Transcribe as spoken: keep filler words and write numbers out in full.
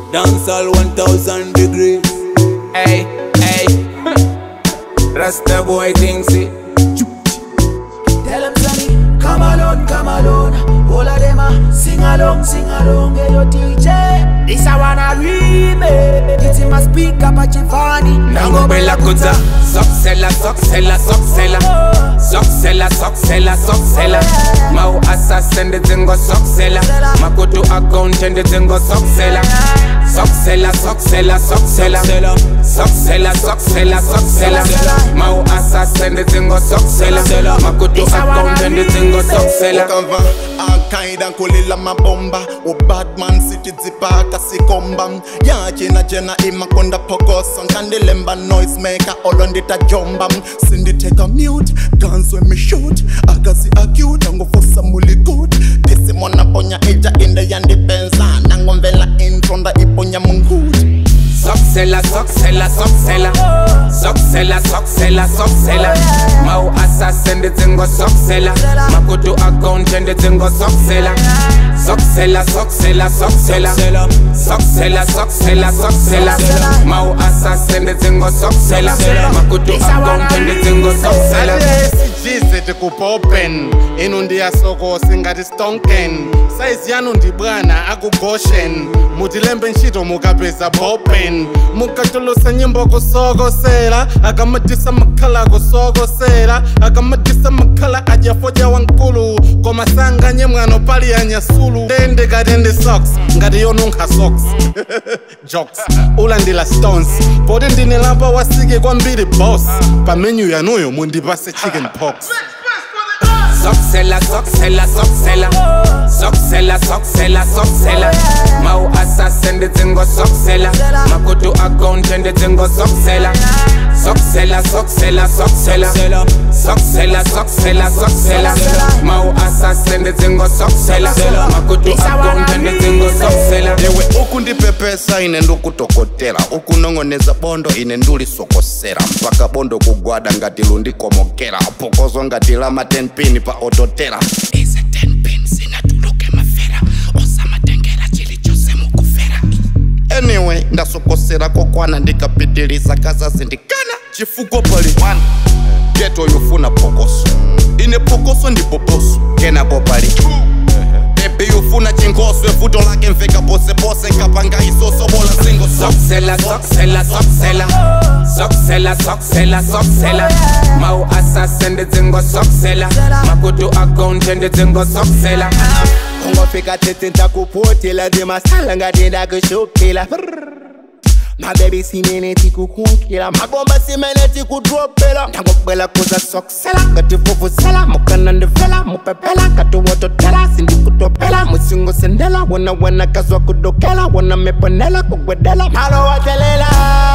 Dancehall one thousand degrees. Hey, hey. Rasta boy thinks it. Tell them Sonny, come alone, come alone. All of them a sing along, sing along. Hey yo D J, this I wanna remake. Get him a speak up a Giovanni. Nango bella kuza. Soxella, soxella, soxella. Soxella, soxella, soxella. Mau assassin de zingo soxella. Makutu account and de zingo soxella. Soxella, soxella, soxella. Soxella, soxella, soxella. Mau assassin de zingo soxella. Makutu account and de zingo soxella. Ukava akaida kulila mabomba. U Batman City zipa kasikomba. Ya jena jena imakonda pokoso. Kandilemba noise maker all on dita jomba. Cindy take a mute, guns when me shoot. Agazi acute, ango fosa muli good. Disi mona ponya eja in the yandi pensa. Nangomvela in from the iponya mungut. Soxella, soxella, soxella. Soxella, soxella, soxella. Mau assassin de zingo soxella. Makutu account and de zingo soxella. Soxella, soxella, soxella. Soxella, soxella, soxella. Mau assassin de zingo soxella. Makutu account and de zingo soxella. Jize te kupopen inundi ya soko singati stonken size yanu ndi bwana akugoshen mutilembe nshito mukapeza bopen mukatulusa nyimbo kusokosela akamatisa makhala kusokosela akamatisa makhala ajafoja wankulu komasanga nyemwano pali ya nyasulu tende katende socks ngati yonunkha socks jokes ulandila stones poti ndinelapa wasike kwambiri boss pa menu yanuyo mundipase chicken pox. Soxella, soxella, soxella. Soxella, soxella, soxella. Mau assassin de zingo soxella. Makutu account and de zingo soxella. Soxella, soxella, soxella. Soxella, soxella, soxella. Mau assassin de zingo soxella. Makutu account and de zingo soxella. Ewe ukundi pepesa ine ndukutokotela. Ukunongoneza bondo ine nduli sokosera. Mpaka bondo kugwada ngati lundi komokera. Pokozo ngati lama ten pin pa ototera. Ese ten pin sinatuluke mafera. Osama tengera chili chose mukufera. Anyway, ndasokosera kokwana ndikapitiliza kaza zindikana. Chifuko pali one. Geto yufuna pokoso. Ine pokoso ndi poposo. Kena popali two. Baby yufuna chingoswe futo lake mveka pose pose kapanga isoso bola singo Soxella, soxella, soxella. Soxella, soxella, soxella. Mau assassin de zingo soxella. Makutu account and de zingo soxella. Kongo fika tete ntakupotela de masala ngati ndakushokela. My baby simene tikukukila. Magomba simene tikudropela. Ndangobwela kuza soxella ngati vuvuzela. Mukana ndivela mupepela kati wototela. Sindikutopela musingo sendela. Wana wana kazwa kudokela. Wana meponela kugwedela. Malo watelela.